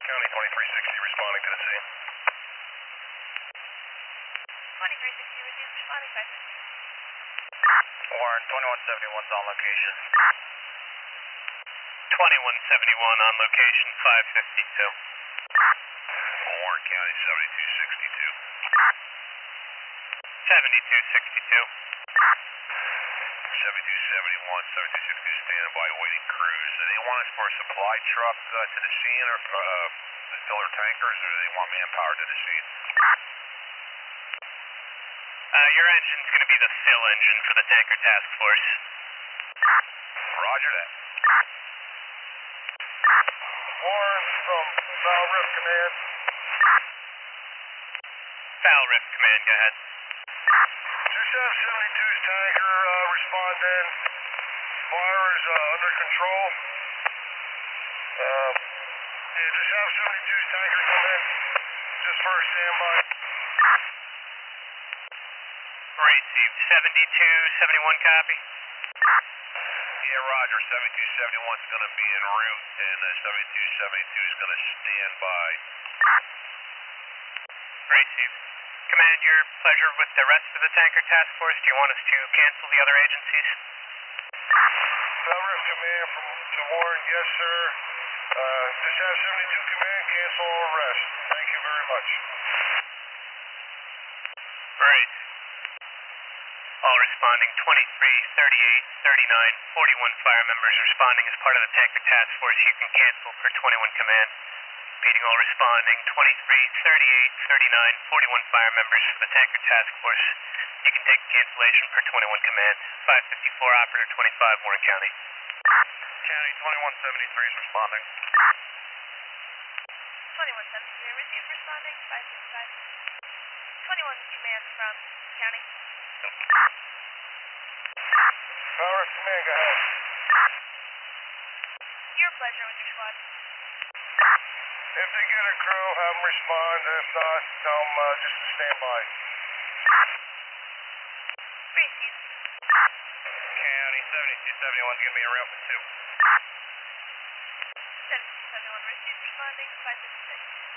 County 2360 responding to the scene. 2360 received, responding 552. Warren, 2171's on location. 2171 on location, 552. Warren County 7262. 7262. 7271, 7262 standing by awaiting crews. Do they want us for a supply truck to the scene or fill their tankers, or do they want manpower to the scene? Your engine's going to be the fill engine for the tanker task force. Roger that. Warren from Foul Rift Command. Foul Rift Command, go ahead. Just have 72's tanker respond in. Fire is under control. Just have 72's tanker come in. Just for a standby. Received. 7271 copy. Yeah, Roger. 7271's going to be en route, and 7272 is going to stand by. Received. Command, your pleasure with the rest of the tanker task force. Do you want us to cancel the other agencies? Foul Rift Command to Warren, yes sir. Just have 72 Command cancel all rest. Thank you very much. Right. All responding 23, 38, 39, 41 fire members responding as part of the tanker task force. You can cancel for 21 Command. Repeating, all responding 23, 38, 39, 41 fire members for the tanker task force. You can take cancellation for 21 Command. 554 Operator 25, Warren County. County 2173 is responding. 2173 received, responding 555. 21 Command from County. Foul Rift Command, go ahead. Your pleasure with your squad. If they get a crew, have them respond. If not, tell them just to stand by. Received. County 7271's going to be en route for 2. 7271 received, responding 556.